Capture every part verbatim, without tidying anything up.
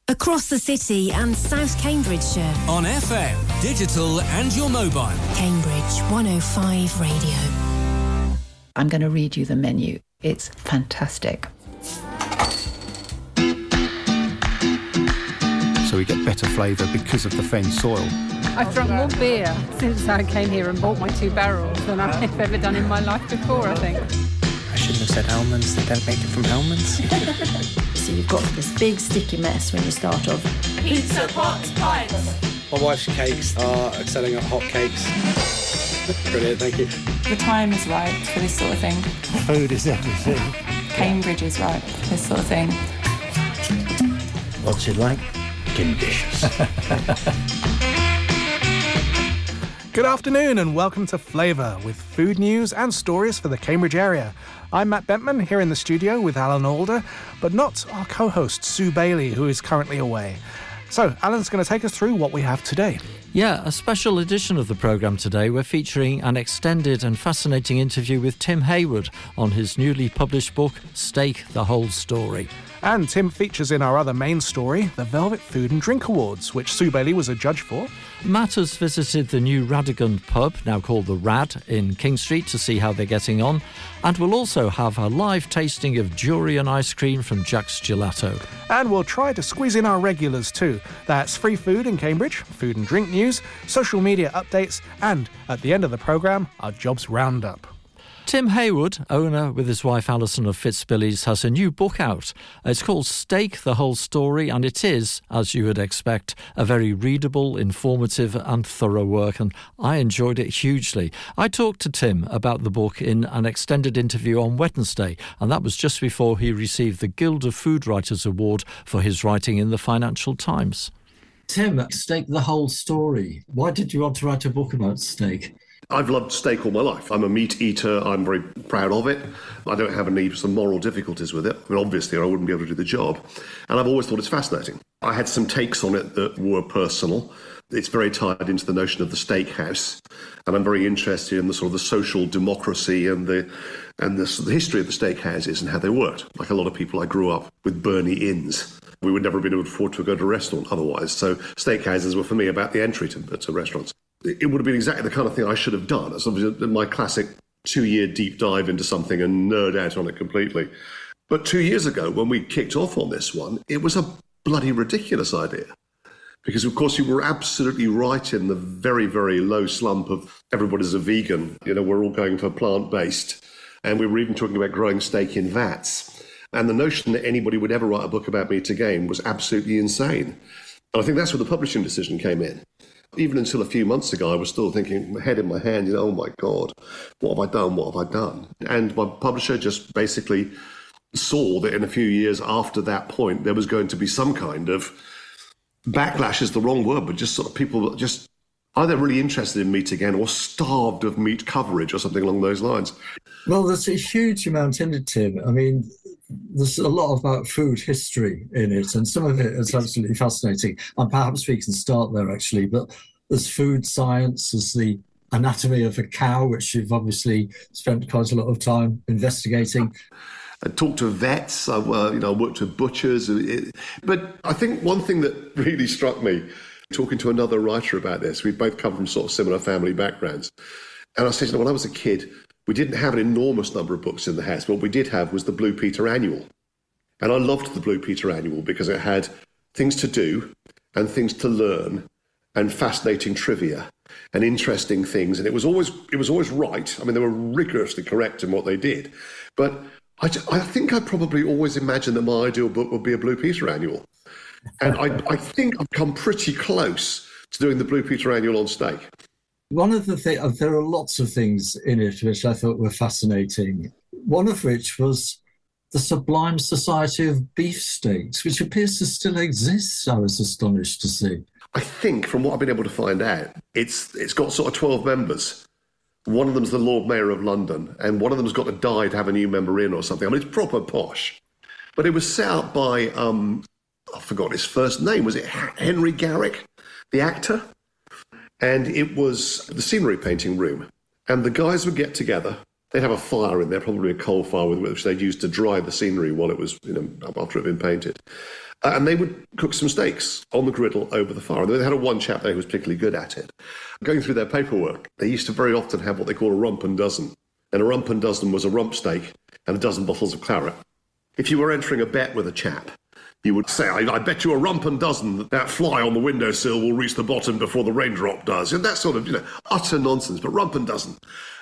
Across the city and South Cambridgeshire. On F M, digital and your mobile. Cambridge one oh five Radio. I'm going to read you the menu. It's fantastic. So we get better flavour because of the fen soil. I've drunk more beer since I came here and bought my two barrels than I've ever done in my life before, I think. I shouldn't have said almonds. They don't make it from almonds. So you've got this big sticky mess when you start off. Pizza, pots, pints. My wife's cakes are excelling at hot cakes. Brilliant, thank you. The time is right for this sort of thing. Food is everything. Cambridge is right for this sort of thing. What's it like? Delicious. Good afternoon and welcome to Flavour with food news and stories for the Cambridge area. I'm Matt Bentman here in the studio with Alan Alder, but not our co-host Sue Bailey, who is currently away. So Alan's going to take us through what we have today. Yeah, a special edition of the programme today. We're featuring an extended and fascinating interview with Tim Hayward on his newly published book, Steak, the Whole Story. And Tim features in our other main story, the Velvet Food and Drink Awards, which Sue Bailey was a judge for. Matt has visited the new Radigund pub, now called the Rad, in King Street to see how they're getting on. And we'll also have a live tasting of durian ice cream from Jack's Gelato. And we'll try to squeeze in our regulars too. That's free food in Cambridge, food and drink news, social media updates, and at the end of the programme, our jobs roundup. Tim Hayward, owner with his wife Alison of Fitzbilly's, has a new book out. It's called Steak, the Whole Story, and it is, as you would expect, a very readable, informative and thorough work, and I enjoyed it hugely. I talked to Tim about the book in an extended interview on Wednesday, and that was just before he received the Guild of Food Writers Award for his writing in the Financial Times. Tim, Steak, the Whole Story. Why did you want to write a book about steak? I've loved steak all my life. I'm a meat eater. I'm very proud of it. I don't have any some moral difficulties with it. I mean, obviously, I wouldn't be able to do the job. And I've always thought it's fascinating. I had some takes on it that were personal. It's very tied into the notion of the steakhouse. And I'm very interested in the sort of the social democracy and the and the, the history of the steakhouses and how they worked. Like a lot of people, I grew up with Burney Inns. We would never have been able to afford to go to a restaurant otherwise. So steakhouses were, for me, about the entry to, to restaurants. It would have been exactly the kind of thing I should have done. It's my classic two-year deep dive into something and nerd out on it completely. But two years ago, when we kicked off on this one, it was a bloody ridiculous idea. Because, of course, you were absolutely right in the very, very low slump of everybody's a vegan. You know, we're all going for plant-based. And we were even talking about growing steak in vats. And the notion that anybody would ever write a book about meat again was absolutely insane. And I think that's where the publishing decision came in. Even until a few months ago, I was still thinking, head in my hand, you know, oh my God, what have I done? What have I done? And my publisher just basically saw that in a few years after that point, there was going to be some kind of backlash is the wrong word, but just sort of people just either really interested in meat again or starved of meat coverage or something along those lines. Well, there's a huge amount in it, Tim. I mean, there's a lot about food history in it, and some of it is absolutely fascinating. And perhaps we can start there, actually. But there's food science, there's the anatomy of a cow, which you've obviously spent quite a lot of time investigating. I talked to vets, I, uh, you know, I worked with butchers. It, but I think one thing that really struck me, talking to another writer about this, we both come from sort of similar family backgrounds. And I said, you know, when I was a kid, we didn't have an enormous number of books in the house. What we did have was the Blue Peter Annual. And I loved the Blue Peter Annual because it had things to do and things to learn and fascinating trivia and interesting things. And it was always it was always right. I mean, they were rigorously correct in what they did. But I, I think I probably always imagined that my ideal book would be a Blue Peter Annual. And I, I think I've come pretty close to doing the Blue Peter Annual on steak. One of the things, there are lots of things in it which I thought were fascinating, one of which was the Sublime Society of Beefsteaks, which appears to still exist, I was astonished to see. I think, from what I've been able to find out, it's it's got sort of twelve members. One of them's the Lord Mayor of London, and one of them's got to die to have a new member in or something. I mean, it's proper posh. But it was set up by, um, I forgot his first name, was it Henry Garrick, the actor? And it was the scenery painting room. And the guys would get together, they'd have a fire in there, probably a coal fire, with which they'd use to dry the scenery while it was, you know, after it had been painted. Uh, and they would cook some steaks on the griddle over the fire. And they had a one chap there who was particularly good at it. Going through their paperwork, they used to very often have what they call a rump and dozen. And a rump and dozen was a rump steak and a dozen bottles of claret. If you were entering a bet with a chap, you would say, I, I bet you a rump and dozen that that fly on the windowsill will reach the bottom before the raindrop does. And that sort of, you know, utter nonsense, but rump and dozen.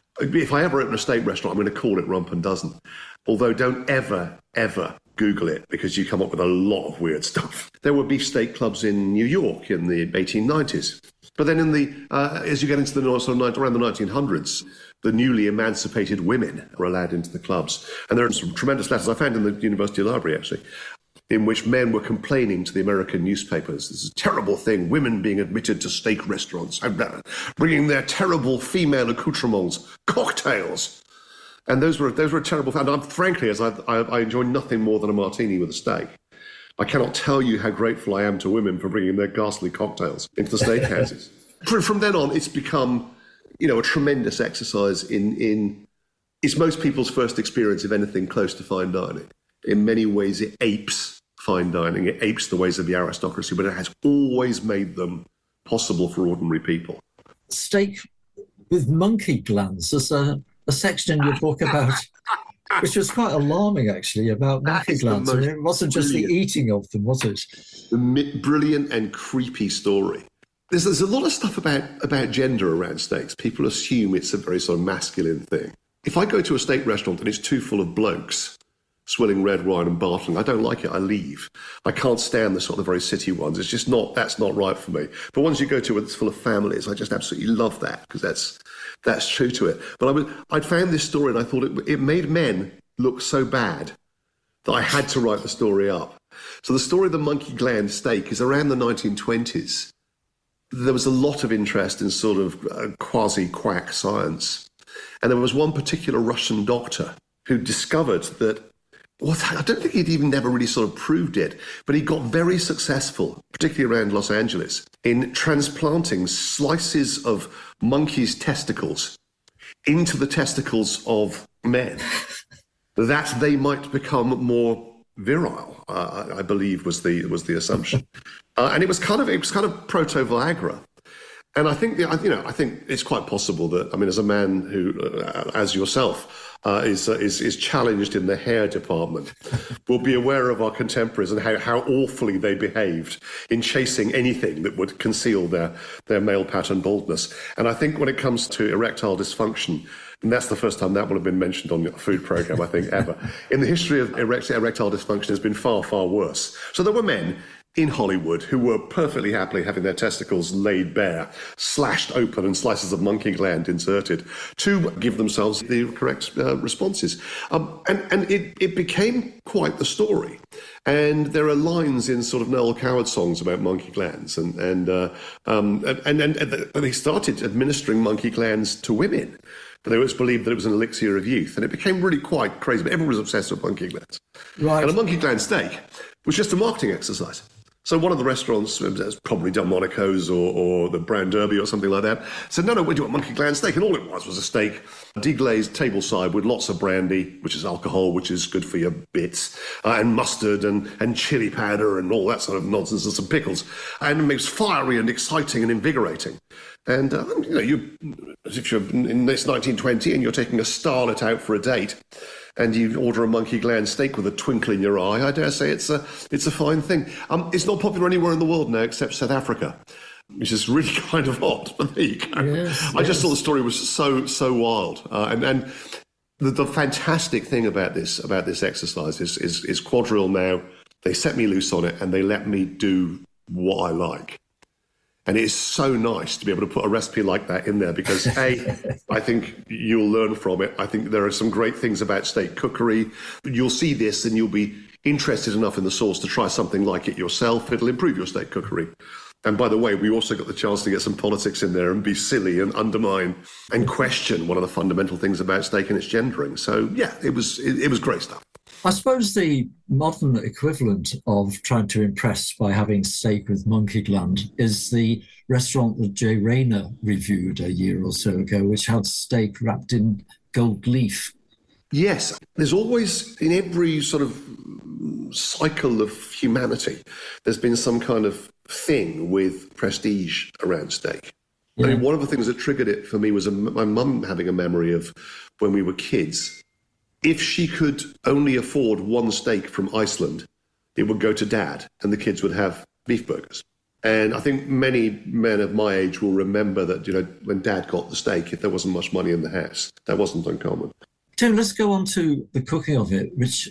If I ever open a steak restaurant, I'm going to call it rump and dozen. Although don't ever, ever Google it, because you come up with a lot of weird stuff. There were beefsteak clubs in New York in the eighteen nineties. But then in the, uh, as you get into the sort of around the nineteen hundreds, the newly emancipated women were allowed into the clubs. And there are some tremendous letters I found in the university library, actually, in which men were complaining to the American newspapers. This is a terrible thing, women being admitted to steak restaurants, bringing their terrible female accoutrements, cocktails. And those were those were a terrible thing. And I'm, frankly, as I, I, I enjoy nothing more than a martini with a steak. I cannot tell you how grateful I am to women for bringing their ghastly cocktails into the steakhouses. From then on, it's become, you know, a tremendous exercise in, in, it's most people's first experience of anything close to fine dining. In many ways, it apes fine dining. It apes the ways of the aristocracy, but it has always made them possible for ordinary people. Steak with monkey glands. There's a, a section in your book about, which was quite alarming, actually, about monkey glands. And it wasn't just the eating of them, was it? The brilliant and creepy story. There's, there's a lot of stuff about, about gender around steaks. People assume it's a very sort of masculine thing. If I go to a steak restaurant and it's too full of blokes swilling red wine and bartling, I don't like it, I leave. I can't stand the sort of very city ones. It's just not, that's not right for me. But ones you go to where it's full of families, I just absolutely love that, because that's that's true to it. But I was, I'd found this story and I thought it, it made men look so bad that I had to write the story up. So the story of the monkey gland steak is around the nineteen twenties. There was a lot of interest in sort of uh, quasi-quack science. And there was one particular Russian doctor who discovered that, well, I don't think he'd even never really sort of proved it, but he got very successful, particularly around Los Angeles, in transplanting slices of monkeys' testicles into the testicles of men, that they might become more virile, uh, I believe was the was the assumption. Uh, and it was kind of it was kind of proto-Viagra. And I think, you know, I think it's quite possible that, I mean, as a man who, uh, as yourself, uh, is, uh, is is challenged in the hair department, will be aware of our contemporaries and how, how awfully they behaved in chasing anything that would conceal their, their male pattern baldness. And I think when it comes to erectile dysfunction, and that's the first time that will have been mentioned on your food programme, I think, ever. In the history of erect, erectile dysfunction, has been far, far worse. So there were men in Hollywood who were perfectly happily having their testicles laid bare, slashed open and slices of monkey gland inserted to give themselves the correct uh, responses. Um, and and it, it became quite the story. And there are lines in sort of Noel Coward songs about monkey glands. And and, uh, um, and, and, and they started administering monkey glands to women. But they always believed that it was an elixir of youth. And it became really quite crazy. But everyone was obsessed with monkey glands. Right. And a monkey gland steak was just a marketing exercise. So one of the restaurants, that's probably Delmonico's or, or the Brown Derby or something like that, said, no, no, we do a monkey gland steak. And all it was was a steak, deglazed tableside with lots of brandy, which is alcohol, which is good for your bits, uh, and mustard and, and chili powder and all that sort of nonsense and some pickles. And it makes fiery and exciting and invigorating. And, uh, you know, you, as if you're in this nineteen twenty and you're taking a starlet out for a date, and you order a monkey gland steak with a twinkle in your eye, I dare say it's a it's a fine thing. Um, it's not popular anywhere in the world now except South Africa, which is really kind of odd. But there you go. Yes, I yes. just thought the story was so so wild, uh, and and the, the fantastic thing about this about this exercise is, is is Quadrille now. They set me loose on it and they let me do what I like. And it is so nice to be able to put a recipe like that in there because, A, I think you'll learn from it. I think there are some great things about steak cookery. You'll see this and you'll be interested enough in the sauce to try something like it yourself. It'll improve your steak cookery. And by the way, we also got the chance to get some politics in there and be silly and undermine and question one of the fundamental things about steak and its gendering. So, yeah, it was it, it was great stuff. I suppose the modern equivalent of trying to impress by having steak with monkey gland is the restaurant that Jay Rayner reviewed a year or so ago, which had steak wrapped in gold leaf. Yes, there's always, in every sort of cycle of humanity, there's been some kind of thing with prestige around steak. Yeah. I mean, one of the things that triggered it for me was a, my mum having a memory of when we were kids. If she could only afford one steak from Iceland, it would go to Dad, and the kids would have beef burgers. And I think many men of my age will remember that, you know, when Dad got the steak, if there wasn't much money in the house, that wasn't uncommon. Tim, let's go on to the cooking of it, which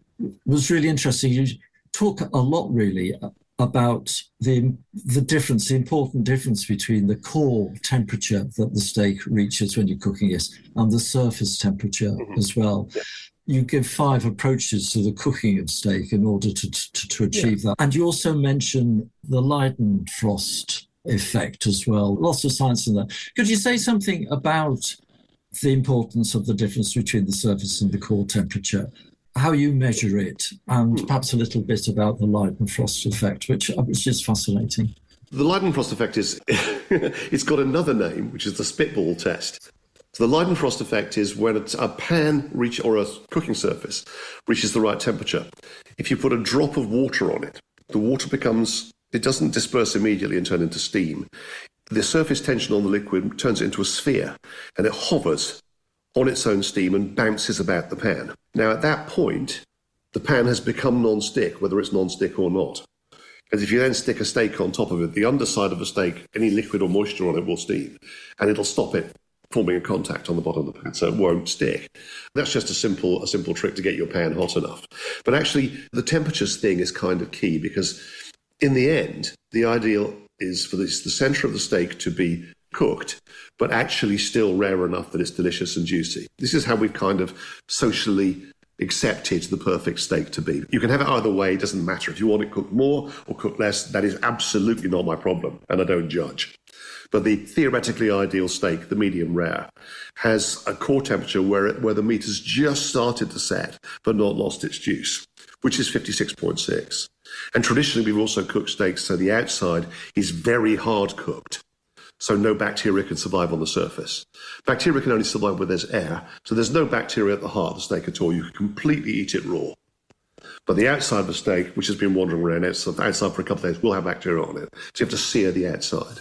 was really interesting. You talk a lot, really, about the the difference, the important difference between the core temperature that the steak reaches when you're cooking it and the surface temperature mm-hmm. as well. Yeah. You give five approaches to the cooking of steak in order to to, to achieve yeah. that. And you also mention the Leidenfrost effect as well. Lots of science in that. Could you say something about the importance of the difference between the surface and the core temperature, how you measure it, and perhaps a little bit about the Leidenfrost effect, which, which is fascinating? The Leidenfrost effect is, it's got another name, which is the spitball test. So the Leidenfrost effect is when a pan reach or a cooking surface reaches the right temperature. If you put a drop of water on it, the water becomes, it doesn't disperse immediately and turn into steam. The surface tension on the liquid turns it into a sphere, and it hovers on its own steam and bounces about the pan. Now, at that point, the pan has become non-stick, whether it's non-stick or not. Because if you then stick a steak on top of it, the underside of a steak, any liquid or moisture on it will steam, and it'll stop it forming a contact on the bottom of the pan, so it won't stick. That's just a simple, a simple trick to get your pan hot enough. But actually, the temperatures thing is kind of key, because in the end, the ideal is for this, the centre of the steak to be cooked, but actually still rare enough that it's delicious and juicy. This is how we've kind of socially accepted the perfect steak to be. You can have it either way, it doesn't matter. If you want it cooked more or cooked less, that is absolutely not my problem, and I don't judge. But the theoretically ideal steak, the medium rare, has a core temperature where, it, where the meat has just started to set, but not lost its juice, which is fifty-six point six. And traditionally, we've also cooked steaks so the outside is very hard cooked, so no bacteria can survive on the surface. Bacteria can only survive where there's air, so there's no bacteria at the heart of the steak at all. You can completely eat it raw. But the outside of the steak, which has been wandering around outside, outside for a couple of days, will have bacteria on it, so you have to sear the outside.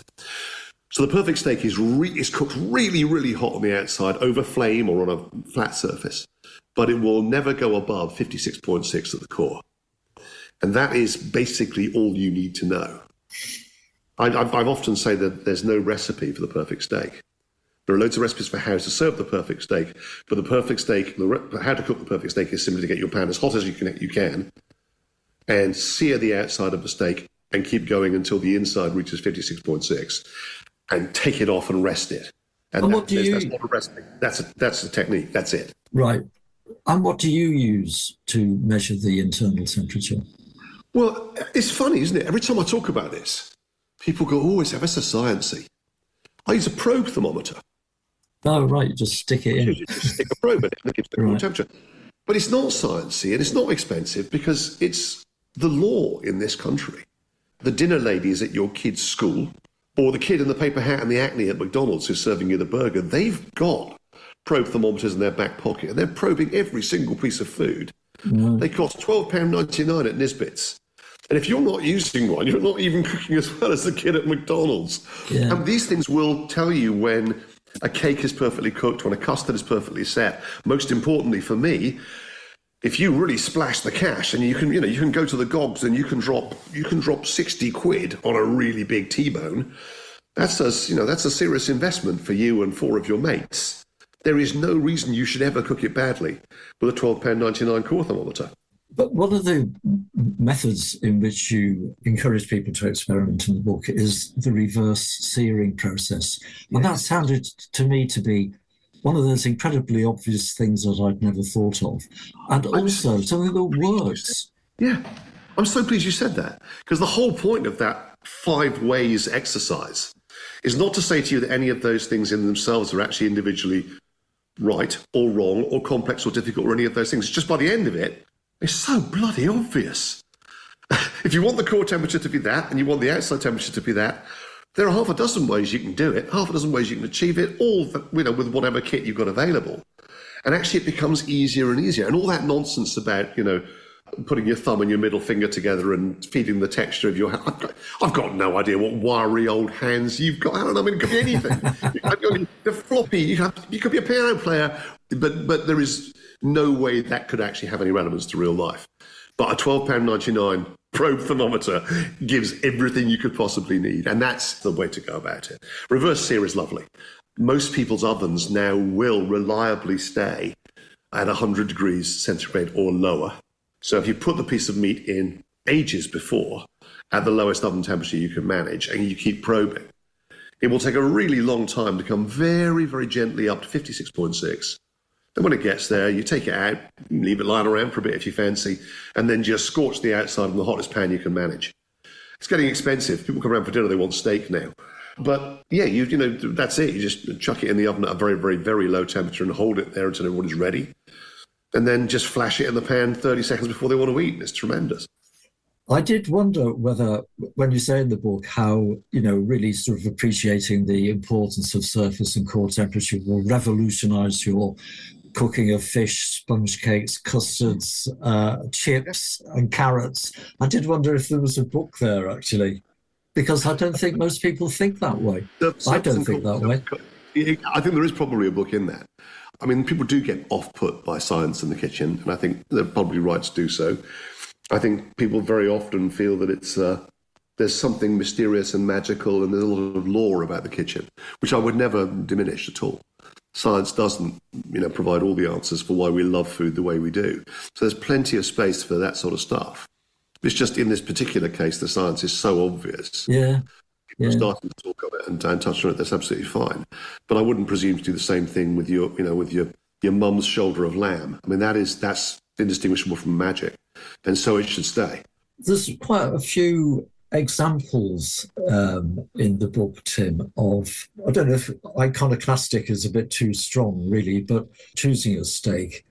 So the perfect steak is, re- is cooked really, really hot on the outside, over flame or on a flat surface, but it will never go above fifty-six point six at the core. And that is basically all you need to know. I, I've, I've often said that there's no recipe for the perfect steak. There are loads of recipes for how to serve the perfect steak, but the perfect steak, the re- how to cook the perfect steak is simply to get your pan as hot as you can, you can and sear the outside of the steak and keep going until the inside reaches fifty-six point six and take it off and rest it. And, and that, what do you... that's not a recipe. That's a, that's the technique. That's it. Right. And what do you use to measure the internal temperature? Well, it's funny, isn't it? Every time I talk about this, people go, oh, it's ever so sciencey. I use a probe thermometer. Oh, right, you just stick it in. You just stick a probe in it and it gives the right. temperature. But it's not sciencey and it's not expensive because it's the law in this country. The dinner ladies at your kid's school or the kid in the paper hat and the acne at McDonald's who's serving you the burger, they've got probe thermometers in their back pocket and they're probing every single piece of food. Mm. They cost twelve pounds ninety-nine at Nisbets. And if you're not using one, you're not even cooking as well as the kid at McDonald's. Yeah. And these things will tell you when a cake is perfectly cooked, when a custard is perfectly set. Most importantly for me, if you really splash the cash and you can, you know, you can go to the Gogs and you can drop, you can drop sixty quid on a really big T-bone. That's a, you know, that's a serious investment for you and four of your mates. There is no reason you should ever cook it badly with a twelve pounds ninety-nine core thermometer. But one of the methods in which you encourage people to experiment in the book is the reverse searing process. And that sounded to me to be one of those incredibly obvious things that I'd never thought of. And also something that works. Yeah, I'm so pleased you said that. Because the whole point of that five ways exercise is not to say to you that any of those things in themselves are actually individually right or wrong or complex or difficult or any of those things. Just by the end of it, it's so bloody obvious. If you want the core temperature to be that and you want the outside temperature to be that, there are half a dozen ways you can do it, half a dozen ways you can achieve it, all you know, with whatever kit you've got available. And actually it becomes easier and easier. And all that nonsense about, you know, putting your thumb and your middle finger together and feeding the texture of your hand. I've got, I've got no idea what wiry old hands you've got. I don't know, I mean, it could be anything. They're floppy. You, have, you could be a piano player, but but there is no way that could actually have any relevance to real life. But a twelve pounds ninety-nine probe thermometer gives everything you could possibly need, and that's the way to go about it. Reverse sear is lovely. Most people's ovens now will reliably stay at one hundred degrees centigrade or lower. So if you put the piece of meat in ages before, at the lowest oven temperature you can manage, and you keep probing, it will take a really long time to come very, very gently up to fifty-six point six. And when it gets there, you take it out, leave it lying around for a bit if you fancy, and then just scorch the outside in the hottest pan you can manage. It's getting expensive. People come around for dinner, they want steak now. But yeah, you you know, that's it. You just chuck it in the oven at a very, very, very low temperature and hold it there until everybody's ready. And then just flash it in the pan thirty seconds before they want to eat. It's tremendous. I did wonder whether, when you say in the book how, you know, really sort of appreciating the importance of surface and core temperature will revolutionise your cooking of fish, sponge cakes, custards, uh, chips and carrots. I did wonder if there was a book there, actually, because I don't think most people think that way. I don't think that way. I think there is probably a book in that. I mean, people do get off-put by science in the kitchen, and I think they're probably right to do so. I think people very often feel that it's uh, there's something mysterious and magical, and there's a lot of lore about the kitchen, which I would never diminish at all. Science doesn't, you know, provide all the answers for why we love food the way we do. So there's plenty of space for that sort of stuff. It's just in this particular case, the science is so obvious. Yeah. People yeah. starting to talk of it and, and touch on it, that's absolutely fine. But I wouldn't presume to do the same thing with your, you know, with your, your mum's shoulder of lamb. I mean, that is, that's indistinguishable from magic. And so it should stay. There's quite a few examples um, in the book, Tim, of, I don't know if iconoclastic is a bit too strong, really, but choosing a steak.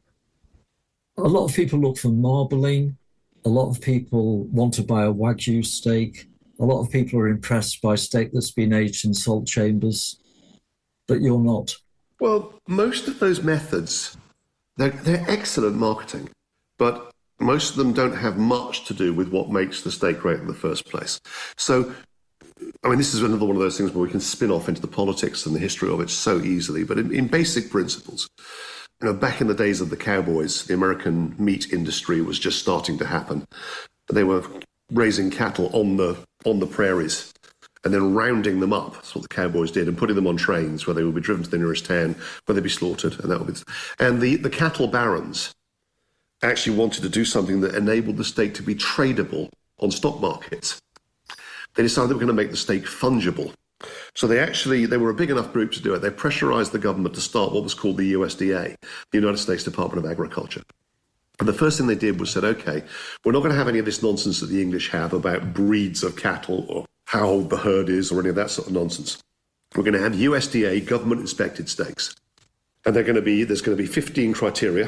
A lot of people look for marbling. A lot of people want to buy a Wagyu steak. A lot of people are impressed by steak that's been aged in salt chambers, but you're not. Well, most of those methods, they're, they're excellent marketing, but most of them don't have much to do with what makes the steak great in the first place. So, I mean, this is another one of those things where we can spin off into the politics and the history of it so easily, but in, in basic principles, you know, back in the days of the cowboys, the American meat industry was just starting to happen. They were raising cattle on the on the prairies and then rounding them up. That's what the cowboys did, and putting them on trains where they would be driven to the nearest town where they'd be slaughtered. And that would be, and the, the cattle barons actually wanted to do something that enabled the steak to be tradable on stock markets. They decided they were going to make the steak fungible. So they actually, they were a big enough group to do it. They pressurized the government to start what was called the U S D A, the United States Department of Agriculture. And the first thing they did was said, okay, we're not going to have any of this nonsense that the English have about breeds of cattle or how old the herd is or any of that sort of nonsense. We're going to have U S D A government-inspected steaks. And they're going to be, there's going to be fifteen criteria.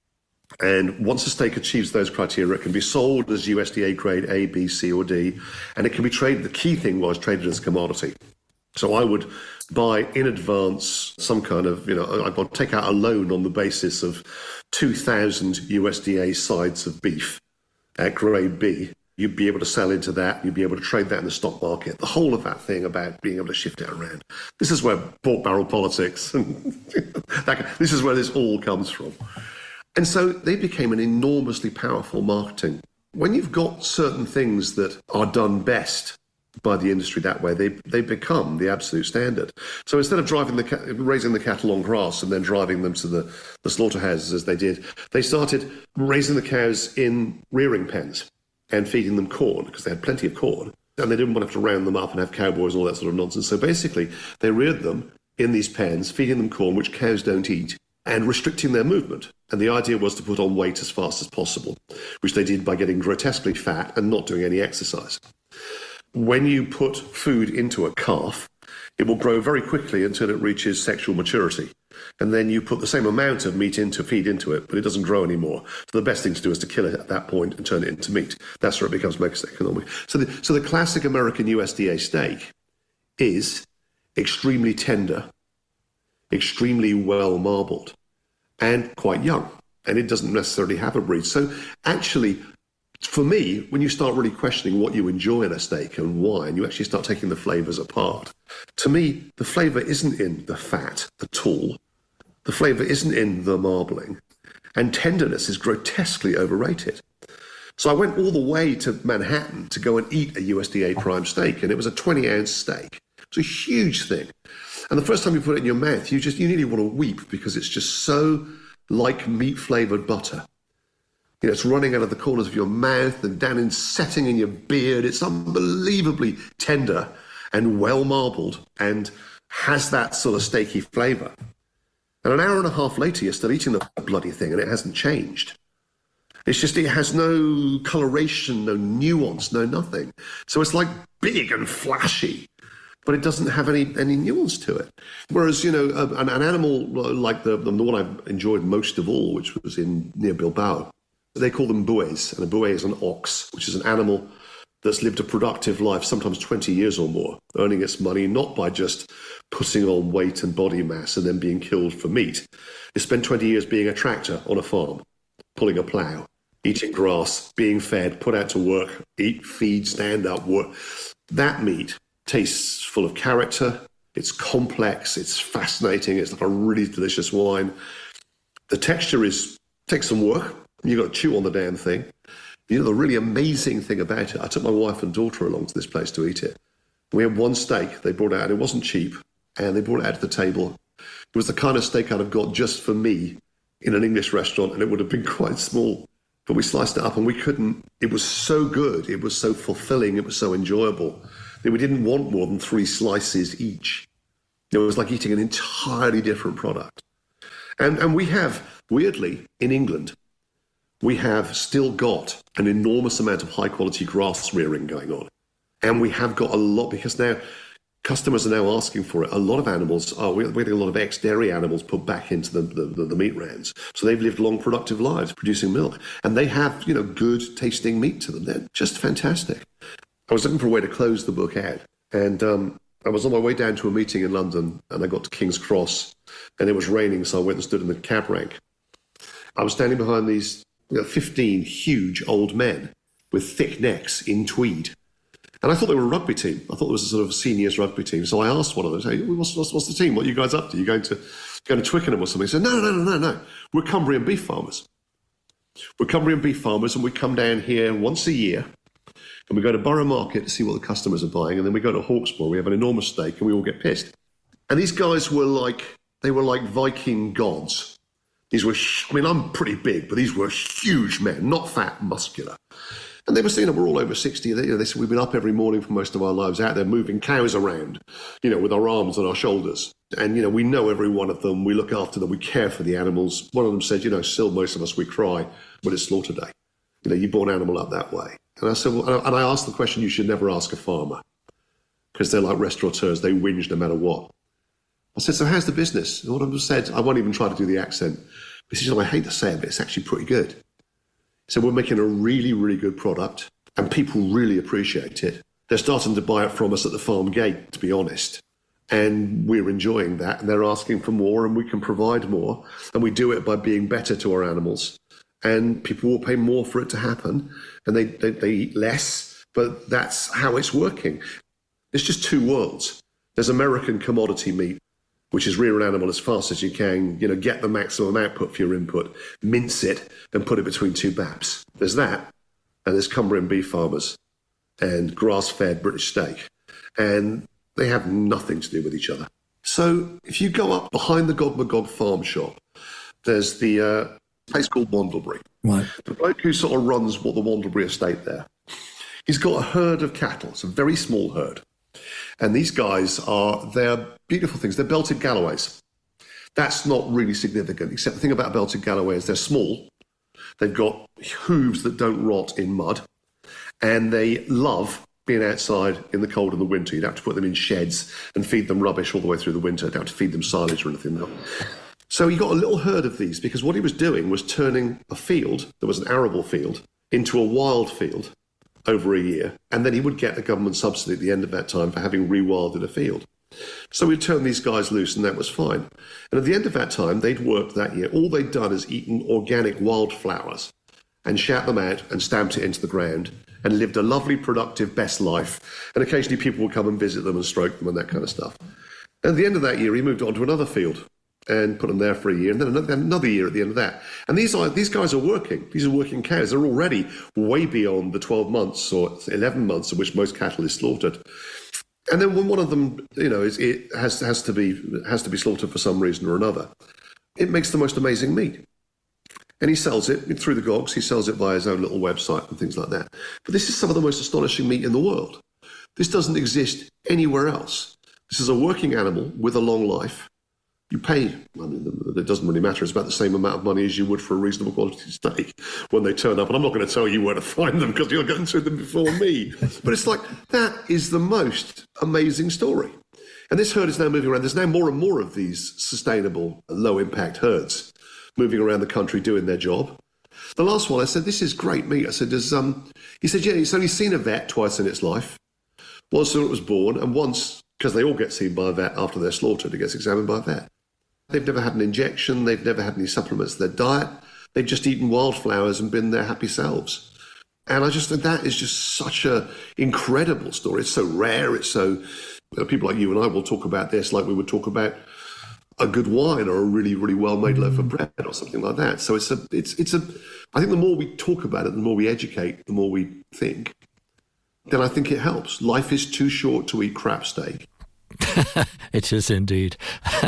And once a steak achieves those criteria, it can be sold as U S D A grade A, B, C, or D. And it can be traded, the key thing was traded as a commodity. So I would buy in advance some kind of, you know, I'd take out a loan on the basis of two thousand U S D A sides of beef at grade B. You'd be able to sell into that. You'd be able to trade that in the stock market. The whole of that thing about being able to shift it around. This is where pork barrel politics, and that, this is where this all comes from. And so they became an enormously powerful marketing. When you've got certain things that are done best by the industry that way, they they become the absolute standard. So instead of driving the raising the cattle on grass and then driving them to the, the slaughterhouses as they did, they started raising the cows in rearing pens and feeding them corn because they had plenty of corn, and they didn't want to have to round them up and have cowboys and all that sort of nonsense. So basically, they reared them in these pens, feeding them corn, which cows don't eat, and restricting their movement. And the idea was to put on weight as fast as possible, which they did by getting grotesquely fat and not doing any exercise. When you put food into a calf, it will grow very quickly until it reaches sexual maturity. And then you put the same amount of meat into feed into it, but it doesn't grow anymore. So the best thing to do is to kill it at that point and turn it into meat. That's where it becomes most economic. So the, so the classic American U S D A steak is extremely tender, extremely well marbled, and quite young. And it doesn't necessarily have a breed. So actually, for me, when you start really questioning what you enjoy in a steak and why, and you actually start taking the flavours apart, to me, the flavour isn't in the fat at all. The flavour isn't in the marbling. And tenderness is grotesquely overrated. So I went all the way to Manhattan to go and eat a U S D A prime steak, and it was a twenty ounce steak. It's a huge thing. And the first time you put it in your mouth, you just, you nearly want to weep because it's just so like meat-flavoured butter. You know, it's running out of the corners of your mouth and down and setting in your beard. It's unbelievably tender and well-marbled and has that sort of steaky flavour. And an hour and a half later, you're still eating the bloody thing and it hasn't changed. It's just, it has no coloration, no nuance, no nothing. So it's like big and flashy, but it doesn't have any any nuance to it. Whereas, you know, an, an animal like the, the one I enjoyed most of all, which was in near Bilbao, they call them bues, and a bue is an ox, which is an animal that's lived a productive life, sometimes twenty years or more, earning its money not by just putting on weight and body mass and then being killed for meat. It spent twenty years being a tractor on a farm, pulling a plough, eating grass, being fed, put out to work, eat, feed, stand up, work. That meat tastes full of character, it's complex, it's fascinating, it's like a really delicious wine. The texture is, takes some work, you've got to chew on the damn thing. You know, the really amazing thing about it, I took my wife and daughter along to this place to eat it. We had one steak they brought out, and it wasn't cheap, and they brought it out to the table. It was the kind of steak I'd have got just for me in an English restaurant, and it would have been quite small. But we sliced it up and we couldn't, it was so good, it was so fulfilling, it was so enjoyable, that we didn't want more than three slices each. It was like eating an entirely different product. And, and we have, weirdly, in England, we have still got an enormous amount of high-quality grass rearing going on. And we have got a lot, because now customers are now asking for it. A lot of animals, are, we're getting a lot of ex-dairy animals put back into the, the, the, the meat rounds. So they've lived long, productive lives producing milk. And they have, you know, good-tasting meat to them. They're just fantastic. I was looking for a way to close the book out. And um, I was on my way down to a meeting in London, and I got to King's Cross, and it was raining, so I went and stood in the cab rank. I was standing behind these you know, fifteen huge old men with thick necks in tweed. And I thought they were a rugby team. I thought it was a sort of seniors rugby team. So I asked one of them, hey, what's, what's, what's the team? What are you guys up to? You going to going to Twickenham or something? He said, no, no, no, no, no. We're Cumbrian beef farmers. We're Cumbrian beef farmers, and we come down here once a year, and we go to Borough Market to see what the customers are buying, and then we go to Hawksmoor. We have an enormous steak, and we all get pissed. And these guys were like, they were like Viking gods. These were, I mean, I'm pretty big, but these were huge men, not fat, muscular. And they were saying that we're all over sixty. They, you know, they said we've been up every morning for most of our lives, out there moving cows around, you know, with our arms on our shoulders. And, you know, we know every one of them. We look after them. We care for the animals. One of them said, you know, still most of us, we cry when it's slaughter day. You know, you brought an animal up that way. And I said, well, and I asked the question you should never ask a farmer, because they're like restaurateurs. They whinge no matter what. I said, so how's the business? And one of them said, I won't even try to do the accent. He said, I hate to say it, but it's actually pretty good. So we're making a really, really good product, and people really appreciate it. They're starting to buy it from us at the farm gate, to be honest. And we're enjoying that, and they're asking for more, and we can provide more. And we do it by being better to our animals. And people will pay more for it to happen, and they, they, they eat less, but that's how it's working. It's just two worlds. There's American commodity meat, which is rear an animal as fast as you can, you know, get the maximum output for your input, mince it, and put it between two baps. There's that, and there's Cumbrian beef farmers and grass-fed British steak, and they have nothing to do with each other. So if you go up behind the God Magog farm shop, there's the uh, place called Wandlebury. Right. The bloke who sort of runs what the Wandlebury estate there, he's got a herd of cattle. It's a very small herd. And these guys are, they're beautiful things. They're belted Galloways. That's not really significant, except the thing about belted Galloway is they're small. They've got hooves that don't rot in mud. And they love being outside in the cold of the winter. You'd have to put them in sheds and feed them rubbish all the way through the winter. You'd have to feed them silage or anything else. So he got a little herd of these, because what he was doing was turning a field that was an arable field into a wild field over a year, and then he would get a government subsidy at the end of that time for having rewilded a field. So we'd turn these guys loose and that was fine. And at the end of that time, they'd worked that year. All they'd done is eaten organic wildflowers and shat them out and stamped it into the ground and lived a lovely, productive, best life. And occasionally people would come and visit them and stroke them and that kind of stuff. And at the end of that year, he moved on to another field and put them there for a year, and then another, another year at the end of that. And these are these guys are working. These are working cows. They're already way beyond the twelve months or eleven months at which most cattle is slaughtered. And then when one of them, you know, is, it has has to be has to be slaughtered for some reason or another, it makes the most amazing meat. And he sells it through the G O Gs. He sells it via his own little website and things like that. But this is some of the most astonishing meat in the world. This doesn't exist anywhere else. This is a working animal with a long life. You pay, I mean, it doesn't really matter. It's about the same amount of money as you would for a reasonable quality steak when they turn up. And I'm not going to tell you where to find them because you're going to them before me. But it's like, that is the most amazing story. And this herd is now moving around. There's now more and more of these sustainable, low-impact herds moving around the country doing their job. The last one, I said, this is great meat. I said, Does, um, he said, yeah, he's only seen a vet twice in its life. Once when it was born, and once, because they all get seen by a vet after they're slaughtered, it gets examined by a vet. They've never had an injection. They've never had any supplements to their diet. They've just eaten wildflowers and been their happy selves. And I just think that is just such an incredible story. It's so rare. It's so, you know, people like you and I will talk about this like we would talk about a good wine or a really, really well-made loaf of bread or something like that. So it's a, it's, it's a, I think the more we talk about it, the more we educate, the more we think, then I think it helps. Life is too short to eat crap steak. It is indeed.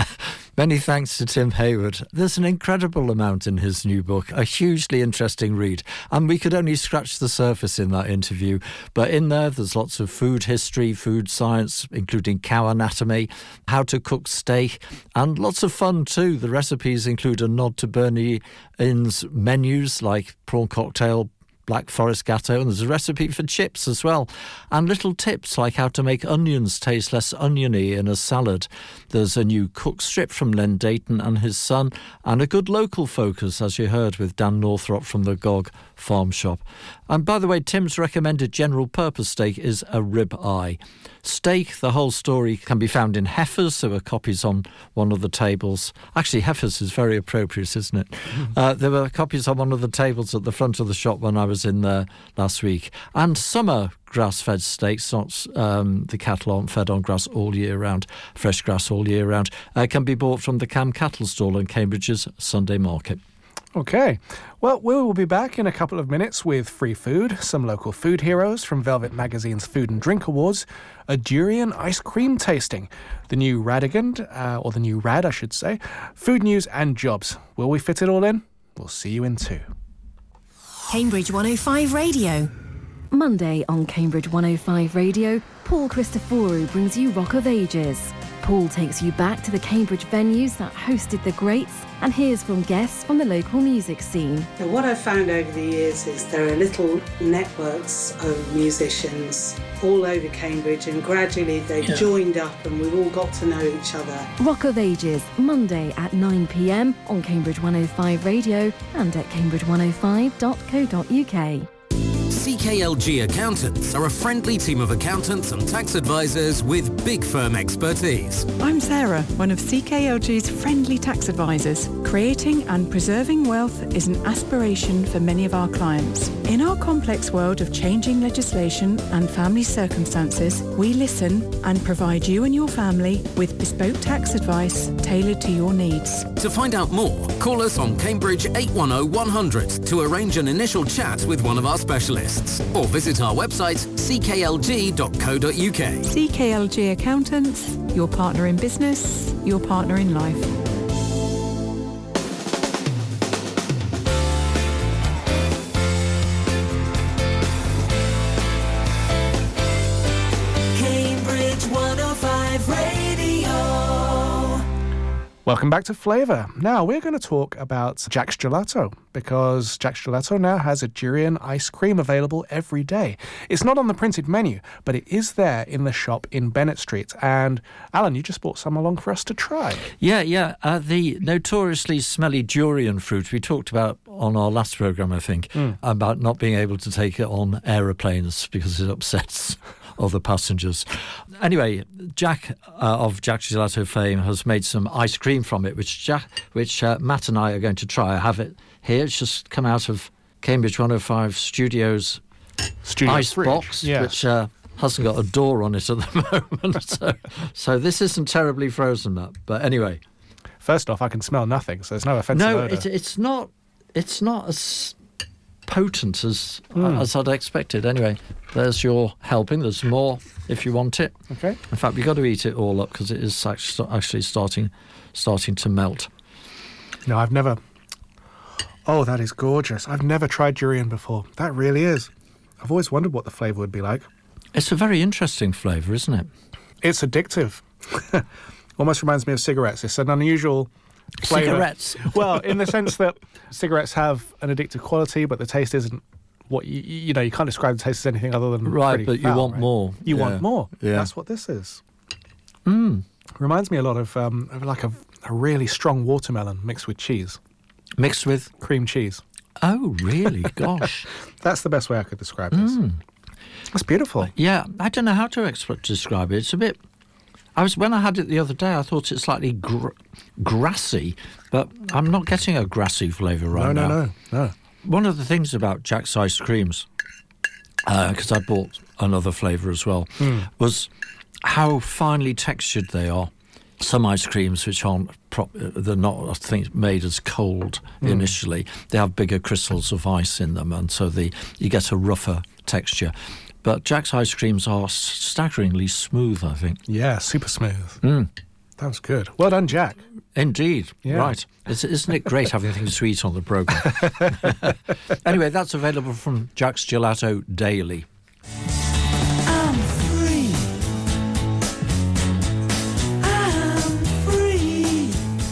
Many thanks to Tim Hayward. There's an incredible amount in his new book, a hugely interesting read, and we could only scratch the surface in that interview. But in there, there's lots of food history, food science, including cow anatomy, how to cook steak, and lots of fun too. The recipes include a nod to Bernie Inn's menus like prawn cocktail, Black Forest Gatto, and there's a recipe for chips as well. And little tips like how to make onions taste less oniony in a salad. There's a new cook strip from Len Dayton and his son, and a good local focus, as you heard, with Dan Northrop from the G O G Farm Shop. And by the way, Tim's recommended general purpose steak is a rib eye. Steak, the whole story, can be found in Heifers. There were copies on one of the tables. Actually, Heifers is very appropriate, isn't it? Mm. Uh, there were copies on one of the tables at the front of the shop when I was in there last week. And summer grass-fed steaks, not um, the cattle aren't fed on grass all year round, fresh grass all year round, uh, can be bought from the Cam Cattle Stall in Cambridge's Sunday Market. Okay. Well, we will be back in a couple of minutes with free food, some local food heroes from Velvet Magazine's Food and Drink Awards, a durian ice cream tasting, the new Radigan, uh, or the new Rad, I should say, food news and jobs. Will we fit it all in? We'll see you in two. Cambridge one oh five Radio. Monday on Cambridge one oh five Radio, Paul Christoforou brings you Rock of Ages. Paul takes you back to the Cambridge venues that hosted the greats and hears from guests from the local music scene. So what I've found over the years is there are little networks of musicians all over Cambridge, and gradually they've yeah. joined up and we've all got to know each other. Rock of Ages, Monday at nine p m on Cambridge one oh five Radio and at cambridge one oh five dot co dot u k. C K L G Accountants are a friendly team of accountants and tax advisors with big firm expertise. I'm Sarah, one of C K L G's friendly tax advisors. Creating and preserving wealth is an aspiration for many of our clients. In our complex world of changing legislation and family circumstances, we listen and provide you and your family with bespoke tax advice tailored to your needs. To find out more, call us on Cambridge eight one oh one hundred to arrange an initial chat with one of our specialists, or visit our website c k l g dot co dot u k. C K L G Accountants, your partner in business, your partner in life. Welcome back to Flavour. Now, we're going to talk about Jack's Gelato, because Jack's Gelato now has a durian ice cream available every day. It's not on the printed menu, but it is there in the shop in Bennett Street. And, Alan, you just brought some along for us to try. Yeah, yeah. Uh, the notoriously smelly durian fruit we talked about on our last programme, I think, mm. about not being able to take it on aeroplanes because it upsets other passengers. Anyway, Jack uh, of Jack's Gelato fame has made some ice cream from it, which Jack, which uh, Matt and I are going to try. I have it here. It's just come out of Cambridge one oh five Studios Studio ice fridge. box, yeah. which uh, hasn't got a door on it at the moment. so, so this isn't terribly frozen, Matt. But anyway. First off, I can smell nothing, so there's no offensive No, odour. it, it's not. It's not as potent as Mm. as I'd expected. Anyway, there's your helping. There's more if you want it. Okay. In fact, we've got to eat it all up because it is actually actually starting starting to melt. No, I've never... Oh, that is gorgeous. I've never tried durian before. That really is. I've always wondered what the flavour would be like. It's a very interesting flavour, isn't it? It's addictive. Almost reminds me of cigarettes. It's an unusual flavour. Cigarettes? Well, in the sense that cigarettes have an addictive quality, but the taste isn't what you, you know, you can't describe the taste as anything other than Right, pretty but you foul, want right? more. You Yeah. want more. Yeah. That's what this is. Mm. Reminds me a lot of, um, of like a, a really strong watermelon mixed with cheese. Mixed with? Cream cheese. Oh, really? Gosh. That's the best way I could describe this. Mm. That's beautiful. Yeah, I don't know how to ex- describe it. It's a bit... I was when I had it the other day, I thought it's slightly gr- grassy, but I'm not getting a grassy flavour right no, now. No, no, no. One of the things about Jack's ice creams, because uh, I bought another flavour as well, Mm. was how finely textured they are. Some ice creams which aren't prop- they're not I think made as cold Mm. initially. They have bigger crystals of ice in them, and so the you get a rougher texture. But Jack's ice creams are staggeringly smooth, I think. Yeah, super smooth. Mm. That was good. Well done, Jack. Indeed. Yeah. Right. It's, isn't it great having things to eat on the programme? Anyway, that's available from Jack's Gelato Daily. I'm free. I'm free.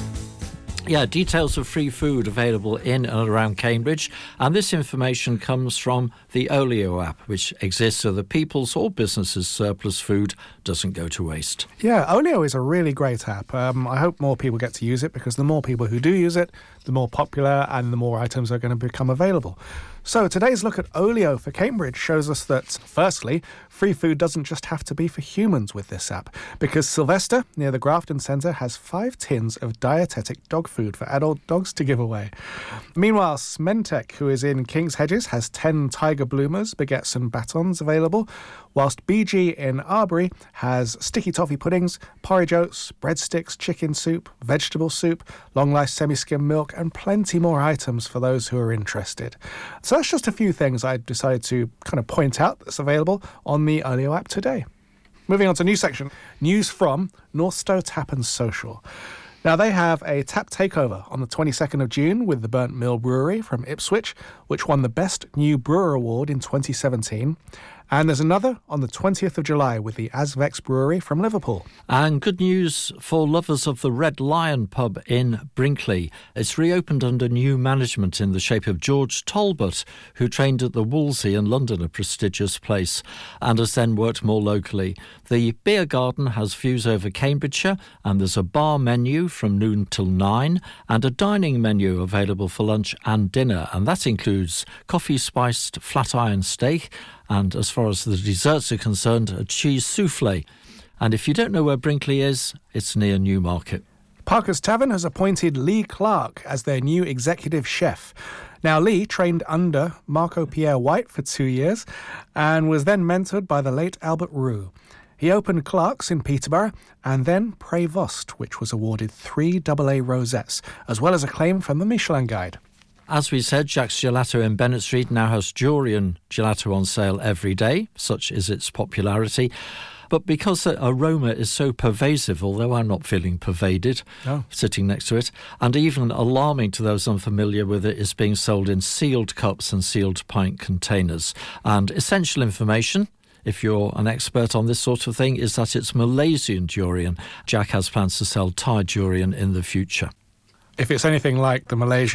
Yeah, details of free food available in and around Cambridge. And this information comes from the Olio app, which exists so that people's or businesses' surplus food doesn't go to waste. Yeah, Olio is a really great app. Um, I hope more people get to use it because the more people who do use it, the more popular and the more items are going to become available. So today's look at Olio for Cambridge shows us that, firstly, free food doesn't just have to be for humans with this app, because Sylvester, near the Grafton Centre, has five tins of dietetic dog food for adult dogs to give away. Meanwhile, Smentec, who is in King's Hedges, has ten Tiger Bloomers, baguettes and batons available, whilst B G in Arbury has sticky toffee puddings, porridge oats, breadsticks, chicken soup, vegetable soup, long-life semi-skim milk, and plenty more items for those who are interested. So that's just a few things I decided to kind of point out that's available on the Olio app today. Moving on to news section, news from Northstowe Tap and Social. Now, they have a tap takeover on the twenty-second of June with the Burnt Mill Brewery from Ipswich, which won the Best New Brewer Award in twenty seventeen. And there's another on the twentieth of July with the Asvex Brewery from Liverpool. And good news for lovers of the Red Lion pub in Brinkley. It's reopened under new management in the shape of George Talbot, who trained at the Wolsey in London, a prestigious place, and has then worked more locally. The beer garden has views over Cambridgeshire, and there's a bar menu from noon till nine, and a dining menu available for lunch and dinner, and that includes coffee-spiced flat iron steak, and as far as the desserts are concerned, a cheese soufflé. And if you don't know where Brinkley is, it's near Newmarket. Parker's Tavern has appointed Lee Clark as their new executive chef. Now, Lee trained under Marco Pierre White for two years and was then mentored by the late Albert Roux. He opened Clark's in Peterborough and then Prévost, which was awarded three double A rosettes, as well as acclaim from the Michelin Guide. As we said, Jack's Gelato in Bennett Street now has durian gelato on sale every day. Such is its popularity. But because the aroma is so pervasive, although I'm not feeling pervaded, no. sitting next to it, and even alarming to those unfamiliar with it, is being sold in sealed cups and sealed pint containers. And essential information, if you're an expert on this sort of thing, is that it's Malaysian durian. Jack has plans to sell Thai durian in the future. If it's anything like the Malaysian,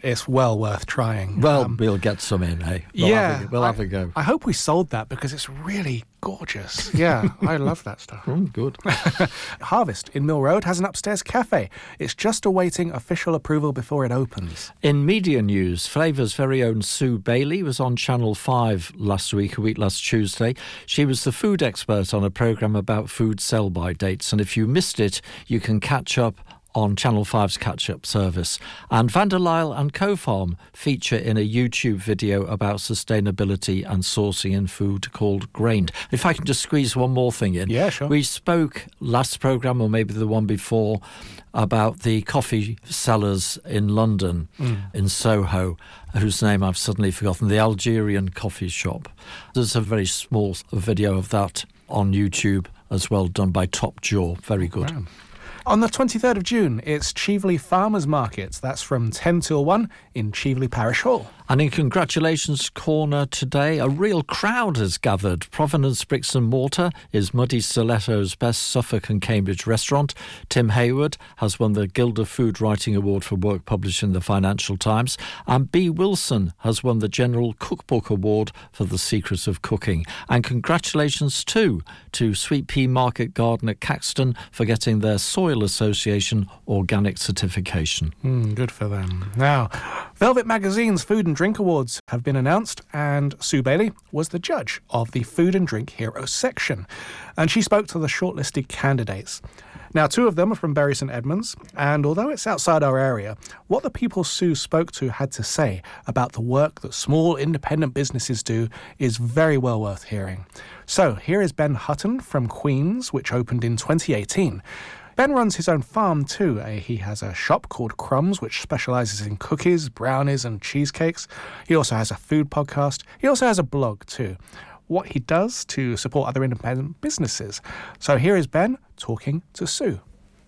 it's well worth trying. Well, Um, we'll get some in, eh? We'll yeah. have a, we'll I, have a go. I hope we sold that because it's really gorgeous. Yeah, I love that stuff. Mm, good. Harvest in Mill Road has an upstairs cafe. It's just awaiting official approval before it opens. In media news, Flavour's very own Sue Bailey was on Channel five last week, a week last Tuesday. She was the food expert on a programme about food sell-by dates, and if you missed it, you can catch up on Channel five's catch-up service. And Van der Lyle and Co-Farm feature in a YouTube video about sustainability and sourcing in food called Grained. If I can just squeeze one more thing in. Yeah, sure. We spoke last programme, or maybe the one before, about the coffee sellers in London, mm. in Soho, whose name I've suddenly forgotten, the Algerian coffee shop. There's a very small video of that on YouTube as well, done by Top Jaw. Very good. Wow. On the twenty-third of June, it's Chieveley Farmers Market. That's from ten till one in Chieveley Parish Hall. And in Congratulations Corner today, a real crowd has gathered. Provenance Bricks and Mortar is Muddy Stiletto's best Suffolk and Cambridge restaurant. Tim Hayward has won the Gilder Food Writing Award for work published in the Financial Times. And B. Wilson has won the General Cookbook Award for The Secret of Cooking. And congratulations too to Sweet Pea Market Garden at Caxton for getting their Soil Association organic certification. Mm, good for them. Now, Velvet Magazine's Food and Drink Awards have been announced, and Sue Bailey was the judge of the Food and Drink Hero section, and she spoke to the shortlisted candidates. Now, two of them are from Bury St Edmunds, and although it's outside our area, what the people Sue spoke to had to say about the work that small independent businesses do is very well worth hearing. So here is Ben Hutton from Queens, which opened in twenty eighteen. Ben runs his own farm too. He has a shop called Crumbs, which specialises in cookies, brownies and cheesecakes. He also has a food podcast. He also has a blog too. What he does to support other independent businesses. So here is Ben talking to Sue.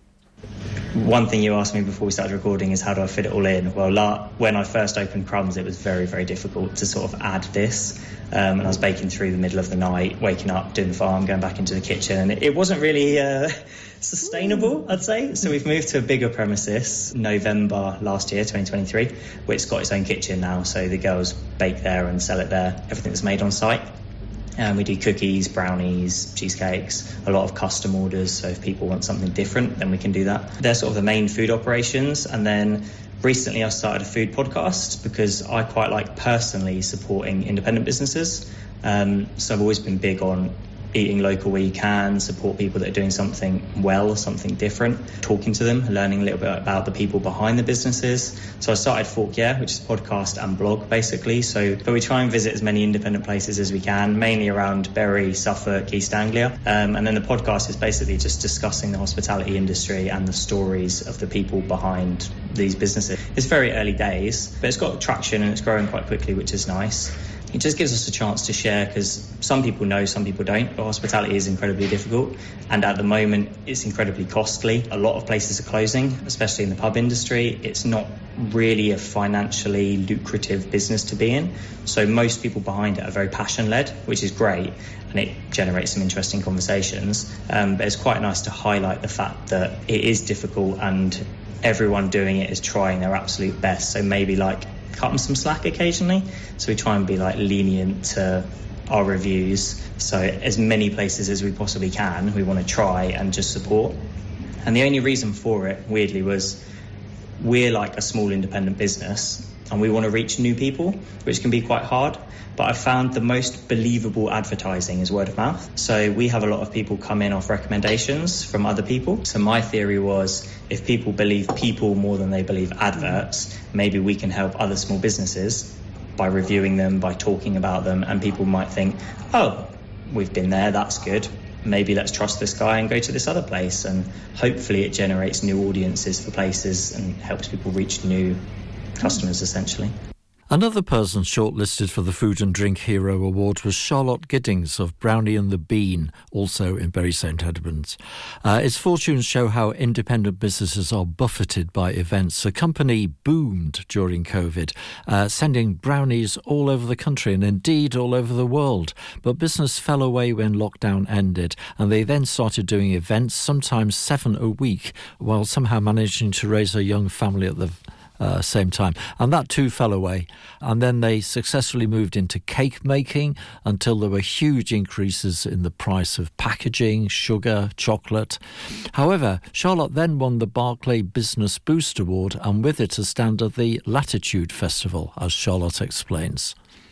One thing you asked me before we started recording is how do I fit it all in? Well, la- when I first opened Crumbs, it was very, very difficult to sort of add this. Um, and I was baking through the middle of the night, waking up, doing the farm, going back into the kitchen. And it, it wasn't really uh, sustainable, I'd say. So we've moved to a bigger premises November last year, twenty twenty-three, which has got its own kitchen now. So the girls bake there and sell it there. Everything's made on site. And we do cookies, brownies, cheesecakes, a lot of custom orders. So if people want something different, then we can do that. They're sort of the main food operations. And then recently I started a food podcast because I quite like personally supporting independent businesses. Um, so I've always been big on eating local where you can, support people that are doing something well, something different, talking to them, learning a little bit about the people behind the businesses. So I started Fork Yeah, which is a podcast and blog basically. So but we try and visit as many independent places as we can, mainly around Bury, Suffolk, East Anglia. Um, and then the podcast is basically just discussing the hospitality industry and the stories of the people behind these businesses. It's very early days, but it's got traction and it's growing quite quickly, which is nice. It just gives us a chance to share because some people know, some people don't, but hospitality is incredibly difficult and at the moment it's incredibly costly. A lot of places are closing, especially in the pub industry. It's not really a financially lucrative business to be in, so most people behind it are very passion-led, which is great and it generates some interesting conversations, um, but it's quite nice to highlight the fact that it is difficult and everyone doing it is trying their absolute best. So maybe like cut them some slack occasionally. So we try and be like lenient to our reviews. So as many places as we possibly can, we want to try and just support. And the only reason for it, weirdly, was we're like a small independent business and we want to reach new people, which can be quite hard. But I found the most believable advertising is word of mouth. So we have a lot of people come in off recommendations from other people. So my theory was if people believe people more than they believe adverts, maybe we can help other small businesses by reviewing them, by talking about them, and people might think, oh, we've been there, that's good. Maybe let's trust this guy and go to this other place. And hopefully it generates new audiences for places and helps people reach new customers, essentially. Another person shortlisted for the Food and Drink Hero Award was Charlotte Giddings of Brownie and the Bean, also in Bury St Edmunds. Uh, its fortunes show how independent businesses are buffeted by events. The company boomed during COVID, uh, sending brownies all over the country and indeed all over the world. But business fell away when lockdown ended, and they then started doing events, sometimes seven a week, while somehow managing to raise a young family at the uh, same time. And that too fell away. And then they successfully moved into cake making until there were huge increases in the price of packaging, sugar, chocolate. However, Charlotte then won the Barclay Business Boost Award, and with it a stand at the Latitude Festival, as Charlotte explains.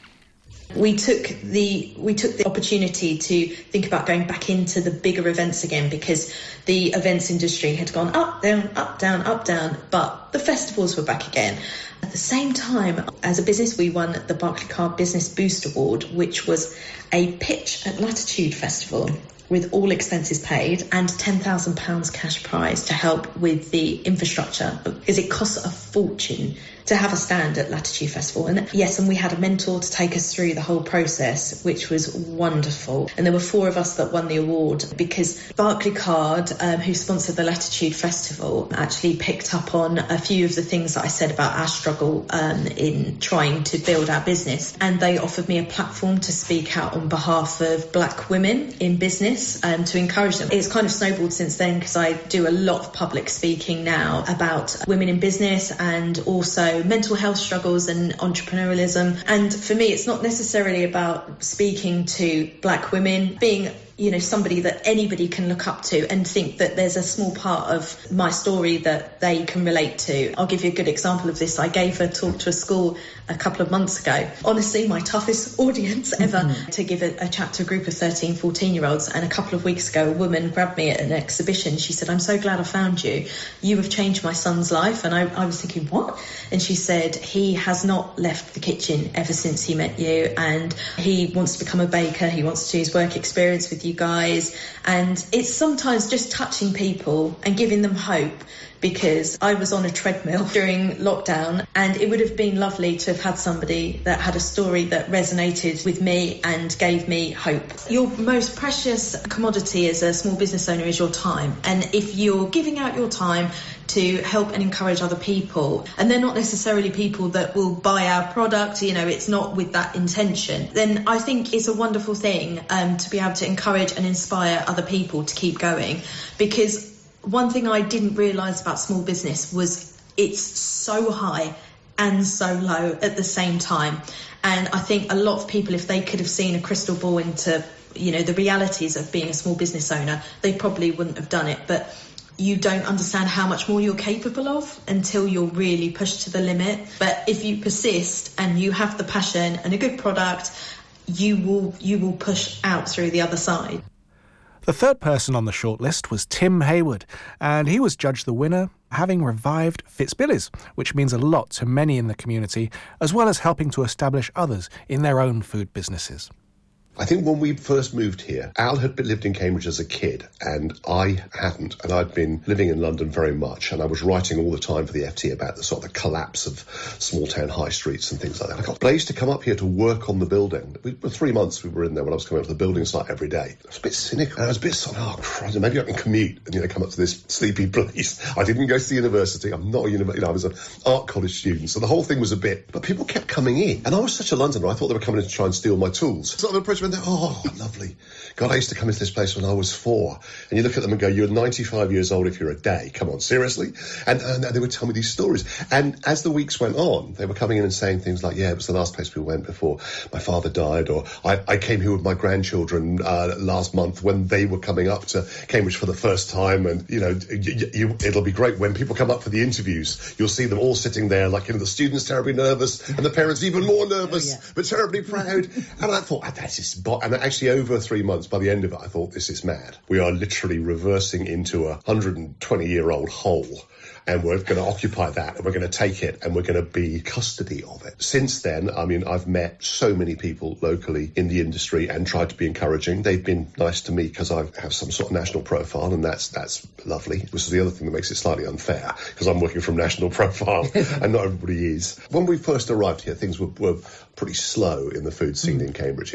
We took the we took the opportunity to think about going back into the bigger events again, because the events industry had gone up, down, up, down, up, down, but the festivals were back again. At the same time, as a business, we won the Barclaycard Business Boost Award, which was a pitch at Latitude Festival with all expenses paid and ten thousand pounds cash prize to help with the infrastructure, because it costs a fortune to have a stand at Latitude Festival. And yes, and we had a mentor to take us through the whole process, which was wonderful. And there were four of us that won the award because Barclaycard, um, who sponsored the Latitude Festival, actually picked up on a few of the things that I said about our struggle um, in trying to build our business. And they offered me a platform to speak out on behalf of black women in business and um, to encourage them. It's kind of snowballed since then, because I do a lot of public speaking now about women in business and also mental health struggles and entrepreneurialism. And for me, it's not necessarily about speaking to black women, being you know, somebody that anybody can look up to and think that there's a small part of my story that they can relate to. I'll give you a good example of this. I gave a talk to a school a couple of months ago. Honestly, my toughest audience ever, mm-hmm. to give a, a chat to a group of thirteen, fourteen year olds. And a couple of weeks ago, a woman grabbed me at an exhibition. She said, "I'm so glad I found you. You have changed my son's life." And I, I was thinking, what? And she said, "He has not left the kitchen ever since he met you. And he wants to become a baker. He wants to do his work experience with you guys." And it's sometimes just touching people and giving them hope, because I was on a treadmill during lockdown, and it would have been lovely to have had somebody that had a story that resonated with me and gave me hope. Your most precious commodity as a small business owner is your time. And if you're giving out your time to help and encourage other people, and they're not necessarily people that will buy our product, you know, it's not with that intention, then I think it's a wonderful thing um, to be able to encourage and inspire other people to keep going. Because one thing I didn't realise about small business was it's so high and so low at the same time. And I think a lot of people, if they could have seen a crystal ball into, you know, the realities of being a small business owner, they probably wouldn't have done it. But you don't understand how much more you're capable of until you're really pushed to the limit. But if you persist and you have the passion and a good product, you will you will push out through the other side. The third person on the shortlist was Tim Hayward, and he was judged the winner, having revived Fitzbillies, which means a lot to many in the community, as well as helping to establish others in their own food businesses. I think when we first moved here, Al had been, lived in Cambridge as a kid, and I hadn't. And I'd been living in London very much, and I was writing all the time for the F T about the sort of the collapse of small-town high streets and things like that. I got Blaze to come up here to work on the building. We, for three months we were in there when I was coming up to the building site every day. I was a bit cynical. I was a bit sort of, oh, Christ, maybe I can commute and, you know, come up to this sleepy place. I didn't go to the university. I'm not a university. You know, I was an art college student. So the whole thing was a bit... But people kept coming in. And I was such a Londoner, I thought they were coming in to try and steal my tools. Sort of approached me and they, oh, lovely. God, I used to come into this place when I was four. And you look at them and go, you're ninety-five years old if you're a day. Come on, seriously? And, and they would tell me these stories. And as the weeks went on, they were coming in and saying things like, yeah, it was the last place we went before my father died, or I, I came here with my grandchildren uh, last month when they were coming up to Cambridge for the first time. And, you know, you, you, it'll be great when people come up for the interviews, you'll see them all sitting there, like, you know, the students terribly nervous and the parents even more nervous, oh, yeah. but terribly proud. And I thought, oh, that's just... Bo-. And actually, over three months, by the end of it, I thought, this is mad. We are literally reversing into a one hundred twenty year old hole, and we're going to occupy that, and we're going to take it, and we're going to be custody of it. Since then, I mean, I've met so many people locally in the industry and tried to be encouraging. They've been nice to me because I have some sort of national profile, and that's that's lovely. This is the other thing that makes it slightly unfair, because I'm working from national profile, and not everybody is. When we first arrived here, things were, were pretty slow in the food scene mm. in Cambridge. It was moving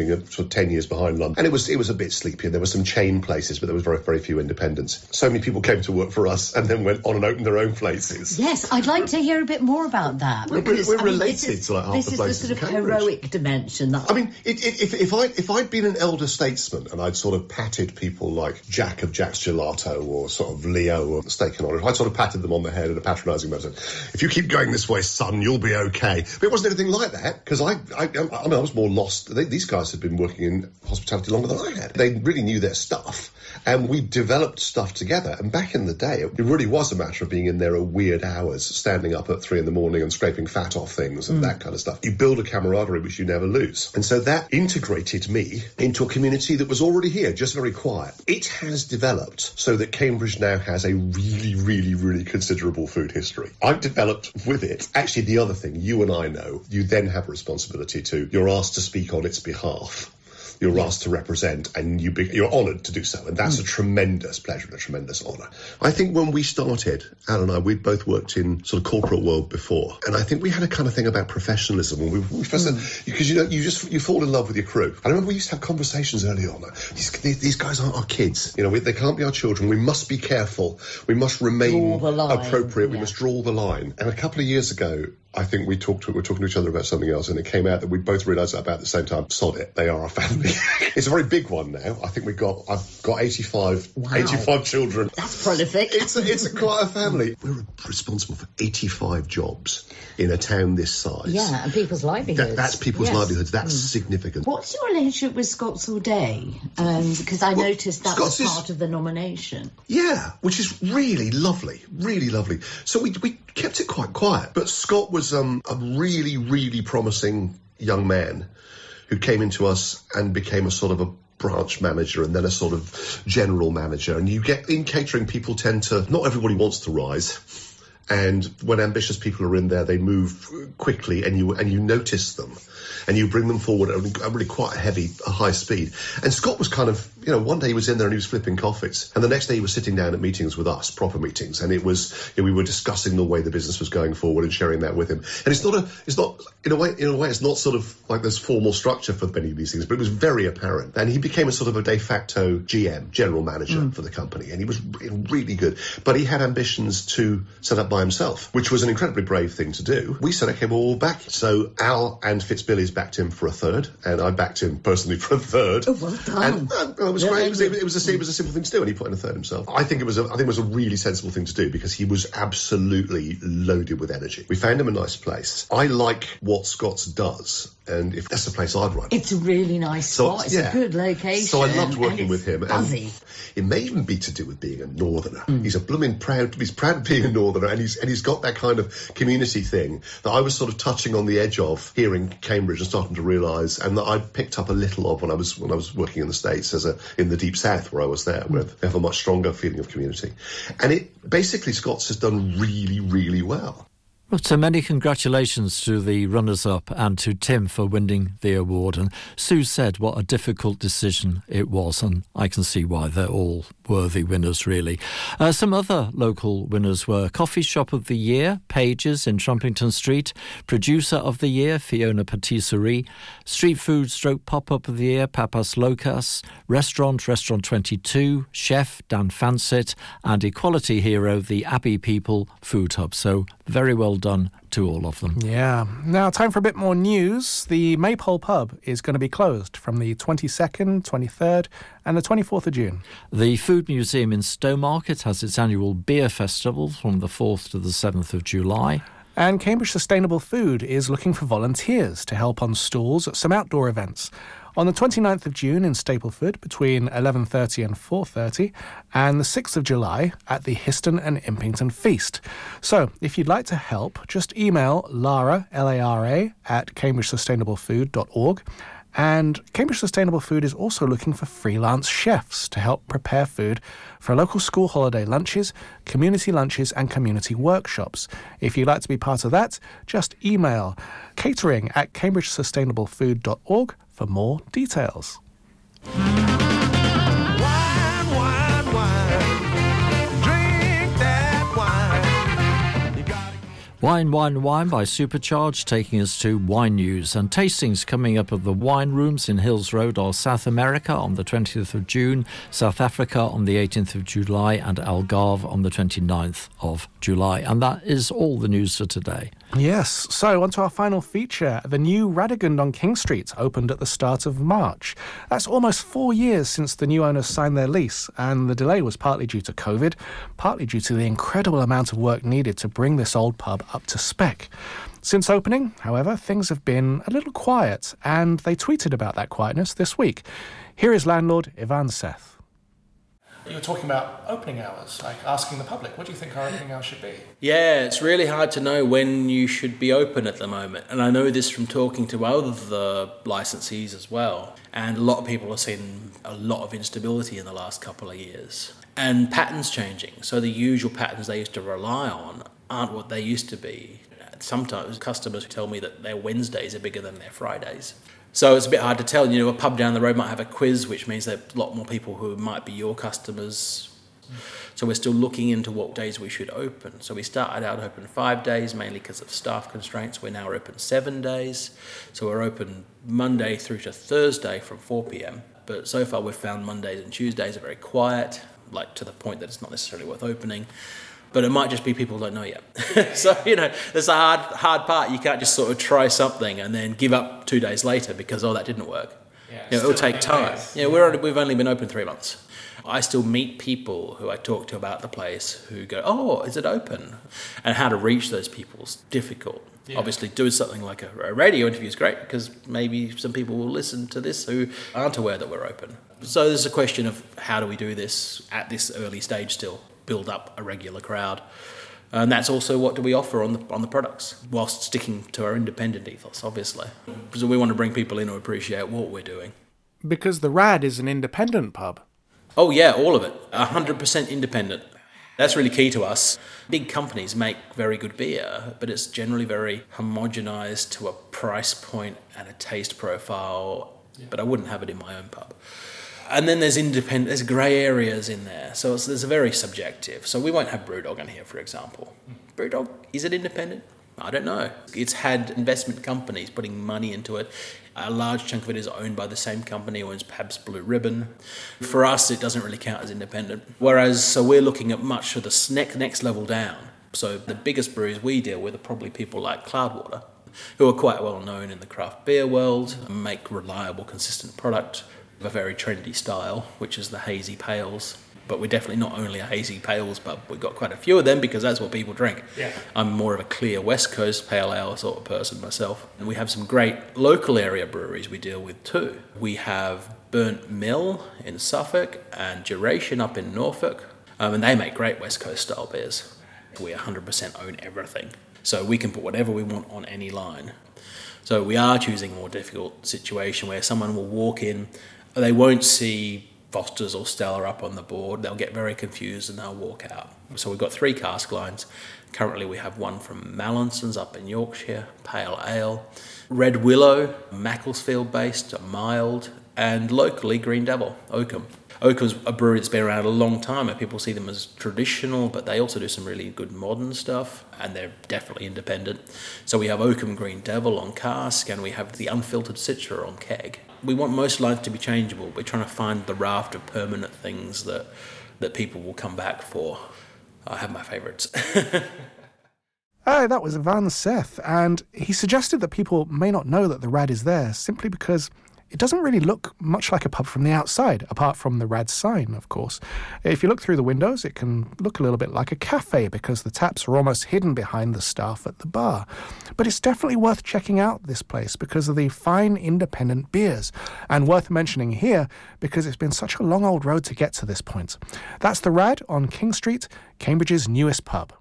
being a, sort of ten years behind London. And it was it was a bit sleepier. There were some chain places, but there was very, very few independents. So many people came to work for us and then went on and opened their own places. Yes, I'd like to hear a bit more about that. We're, because, we're I mean, related this is, to like half this the is places the sort in of Cambridge. heroic dimension. That I mean, it, it, if, if, I, if I'd been an elder statesman and I'd sort of patted people like Jack of Jack's Gelato or sort of Leo of Steak and Orange, I'd sort of patted them on the head in a patronising manner. If you keep going this way, son, you'll be okay. But it wasn't anything like that, because I, I, I mean, I was more lost. They, these guys had been working in hospitality longer than I had. They really knew their stuff, and we developed stuff together. And back in the day, it really was a matter of being in there at weird hours, standing up at three in the morning and scraping fat off things and mm. that kind of stuff. You build a camaraderie which you never lose. And so that integrated me into a community that was already here, just very quiet. It has developed so that Cambridge now has a really, really, really considerable food history. I've developed with it. Actually, the other thing, you and I know, you then have a responsibility to, you're asked to speak on its behalf. You're asked to represent, and you be, you're honoured to do so. And that's mm. a tremendous pleasure and a tremendous honour. I think when we started, Al and I, we'd both worked in sort of corporate world before. And I think we had a kind of thing about professionalism. When we, we first mm. because, you know, you just you fall in love with your crew. I remember we used to have conversations early on. These, these guys aren't our kids. You know, we, they can't be our children. We must be careful. We must remain appropriate. Yeah. We must draw the line. And a couple of years ago, I think we talked to, we were talking to each other about something else, and it came out that we both realised at about the same time, sod it, they are our family. It's a very big one now. I think we've got, I've got eighty-five, wow. eighty-five children. That's prolific. It's a, it's a quite a family. We're responsible for eighty-five jobs in a town this size. Yeah, and people's livelihoods. That, that's people's yes. livelihoods. That's mm. significant. What's your relationship with Scots All Day? Um, because I well, noticed that Scots was part is, of the nomination. Yeah, which is really lovely, really lovely. So we we kept it quite quiet, but Scott was um, a really, really promising young man who came into us and became a sort of a branch manager and then a sort of general manager. And you get, in catering, people tend to, not everybody wants to rise. And when ambitious people are in there, they move quickly, and you and you notice them, and you bring them forward at a really quite a heavy, a high speed. And Scott was kind of, you know, one day he was in there and he was flipping coffees, and the next day he was sitting down at meetings with us, proper meetings, and it was, you know, we were discussing the way the business was going forward and sharing that with him. And it's not a, it's not in a way, in a way, it's not sort of like there's formal structure for many of these things, but it was very apparent. And he became a sort of a de facto G M, general manager mm. for the company, and he was really good. But he had ambitions to set up by himself, which was an incredibly brave thing to do. We said, okay, well, we'll back. So Al and Fitzbilly's backed him for a third, and I backed him personally for a third. Oh, well done. And uh, it was yeah, great. It was, it, was a, it was a simple thing to do, and he put in a third himself. I think it was a, I think it was a really sensible thing to do, because he was absolutely loaded with energy. We found him a nice place. I like what Scott's does, and if that's the place I'd run. It's a really nice so, spot. It's yeah. a good location. So I loved working with him. Buzzy. And it may even be to do with being a northerner. Mm. He's a blooming proud, he's proud of being a northerner, and he's and he's got that kind of community thing that I was sort of touching on the edge of here in Cambridge and starting to realise, and that I picked up a little of when I was when I was working in the States as a in the deep south where I was there, where they have a much stronger feeling of community. And it basically Scott's has done really, really well. Well, so many congratulations to the runners-up and to Tim for winning the award. And Sue said what a difficult decision it was, and I can see why. They're all worthy winners, really. Uh, some other local winners were Coffee Shop of the Year, Pages in Trumpington Street, Producer of the Year, Fiona Patisserie, Street Food Stroke Pop-Up of the Year, Papas Locas, Restaurant, Restaurant twenty-two, Chef, Dan Fansett, and Equality Hero, the Abbey People Food Hub. So very well done to all of them. Yeah. Now, time for a bit more news. The Maypole Pub is going to be closed from the twenty-second, twenty-third and the twenty-fourth of June. The Food Museum in Stowmarket has its annual beer festival from the fourth to the seventh of July. And Cambridge Sustainable Food is looking for volunteers to help on stalls at some outdoor events. On the twenty-ninth of June in Stapleford between eleven thirty and four thirty, and the sixth of July at the Histon and Impington Feast. So, if you'd like to help, just email Lara, L A R A, at cambridge sustainable food dot org. And Cambridge Sustainable Food is also looking for freelance chefs to help prepare food for local school holiday lunches, community lunches and community workshops. If you'd like to be part of that, just email catering at cambridge sustainable food dot org for more details. Wine, Wine, Wine by Supercharged, taking us to wine news and tastings coming up of the wine rooms in Hills Road or South America on the twentieth of June, South Africa on the eighteenth of July and Algarve on the twenty-ninth of July. And that is all the news for today. Yes, so on to our final feature. The new Radegund on King Street opened at the start of March. That's almost four years since the new owners signed their lease, and the delay was partly due to COVID, partly due to the incredible amount of work needed to bring this old pub up to spec. Since opening, however, things have been a little quiet, and they tweeted about that quietness this week. Here is landlord Ivan Seth. You were talking about opening hours, like asking the public, what do you think our opening hours should be? Yeah, it's really hard to know when you should be open at the moment. And I know this from talking to other licensees as well. And a lot of people have seen a lot of instability in the last couple of years. And patterns changing. So the usual patterns they used to rely on aren't what they used to be. Sometimes customers tell me that their Wednesdays are bigger than their Fridays. So it's a bit hard to tell. You know, a pub down the road might have a quiz, which means there are a lot more people who might be your customers. So we're still looking into what days we should open. So we started out open five days, mainly because of staff constraints. We're now open seven days. So we're open Monday through to Thursday from four p.m. But so far we've found Mondays and Tuesdays are very quiet, like to the point that it's not necessarily worth opening. But it might just be people don't know yet. So, you know, there's a hard hard part. You can't just sort of try something and then give up two days later because, oh, that didn't work. Yeah, you know, it'll take time. Yeah, we're already, we've only been open three months. I still meet people who I talk to about the place who go, oh, is it open? And how to reach those people is difficult. Yeah. Obviously, doing something like a, a radio interview is great because maybe some people will listen to this who aren't aware that we're open. So there's a question of how do we do this at this early stage still? Build up a regular crowd, and that's also what do we offer on the on the products, whilst sticking to our independent ethos, obviously. So we want to bring people in who appreciate what we're doing. Because the Rad is an independent pub. Oh yeah, all of it, a hundred percent independent. That's really key to us. Big companies make very good beer, but it's generally very homogenized to a price point and a taste profile. Yeah. But I wouldn't have it in my own pub. And then there's independent, there's grey areas in there. So it's, there's a very subjective. So we won't have Brewdog in here, for example. Brewdog, is it independent? I don't know. It's had investment companies putting money into it. A large chunk of it is owned by the same company who owns Pabst Blue Ribbon. For us, it doesn't really count as independent. Whereas, so we're looking at much of the next, next level down. So the biggest breweries we deal with are probably people like Cloudwater, who are quite well known in the craft beer world, and make reliable, consistent product. A very trendy style, which is the hazy pales. But we're definitely not only a hazy pales pub. We've got quite a few of them because that's what people drink. Yeah. I'm more of a clear West Coast pale ale sort of person myself. And we have some great local area breweries we deal with too. We have Burnt Mill in Suffolk and Duration up in Norfolk. Um, and they make great West Coast style beers. We one hundred percent own everything. So we can put whatever we want on any line. So we are choosing a more difficult situation where someone will walk in, they won't see Foster's or Stella up on the board. They'll get very confused and they'll walk out. So we've got three cask lines. Currently we have one from Mallinson's up in Yorkshire, Pale Ale. Red Willow, Macclesfield based, mild. And locally Green Devil, Oakham. Oakham's a brewery that's been around a long time and people see them as traditional, but they also do some really good modern stuff and they're definitely independent. So we have Oakham Green Devil on cask and we have the Unfiltered Citra on keg. We want most lines to be changeable. We're trying to find the raft of permanent things that, that people will come back for. I have my favourites. Oh, that was Ivan Seth, and he suggested that people may not know that the Rad is there simply because it doesn't really look much like a pub from the outside, apart from the Rad sign, of course. If you look through the windows, it can look a little bit like a cafe because the taps are almost hidden behind the staff at the bar. But it's definitely worth checking out this place because of the fine independent beers, and worth mentioning here because it's been such a long old road to get to this point. That's the Rad on King Street, Cambridge's newest pub.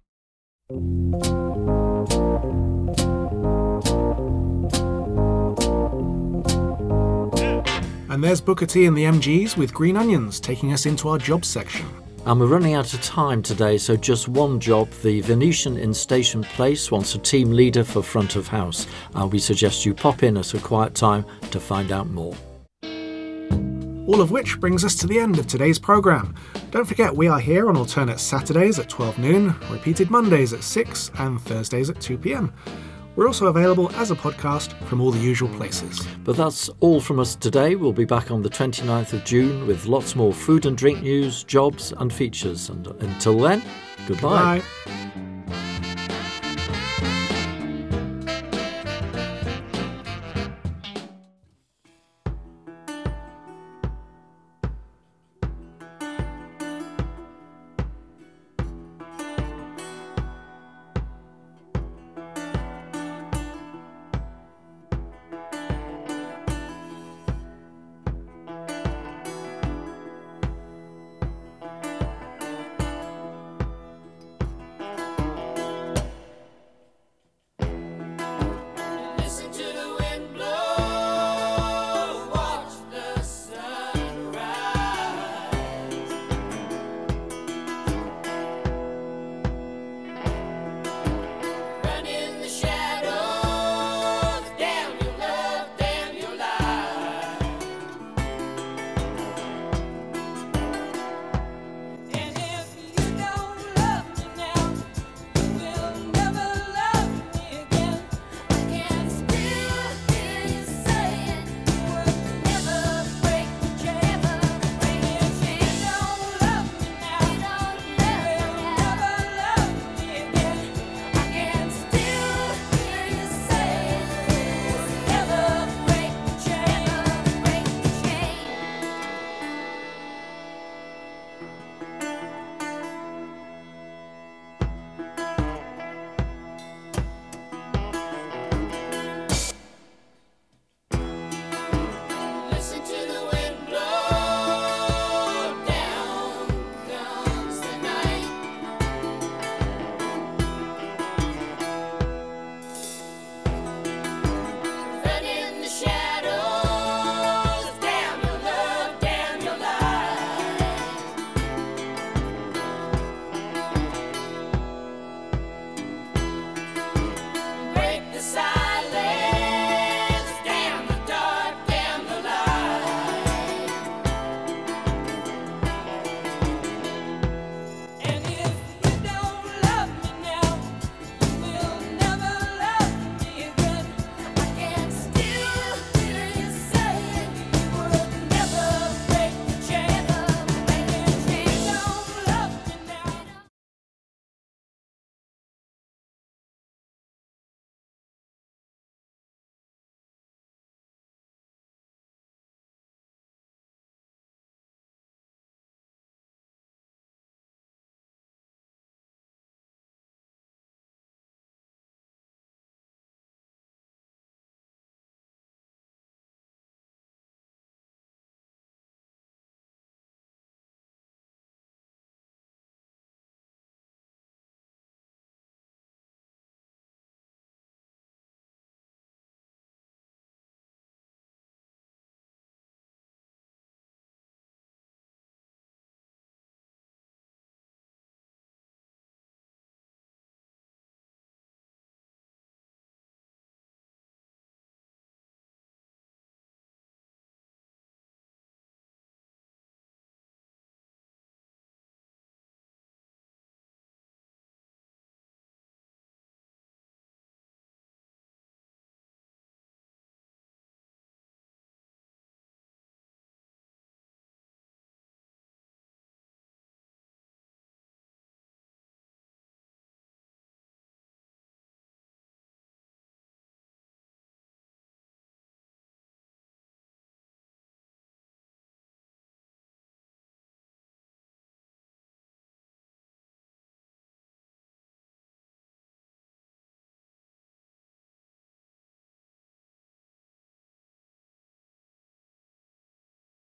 And there's Booker T and the M Gs with Green Onions taking us into our jobs section. And we're running out of time today, so just one job. The Venetian in Station Place wants a team leader for front of house. And we suggest you pop in at a quiet time to find out more. All of which brings us to the end of today's programme. Don't forget, we are here on alternate Saturdays at twelve noon, repeated Mondays at six and Thursdays at two p m. We're also available as a podcast from all the usual places. But that's all from us today. We'll be back on the twenty-ninth of June with lots more food and drink news, jobs and features. And until then, goodbye. Goodbye.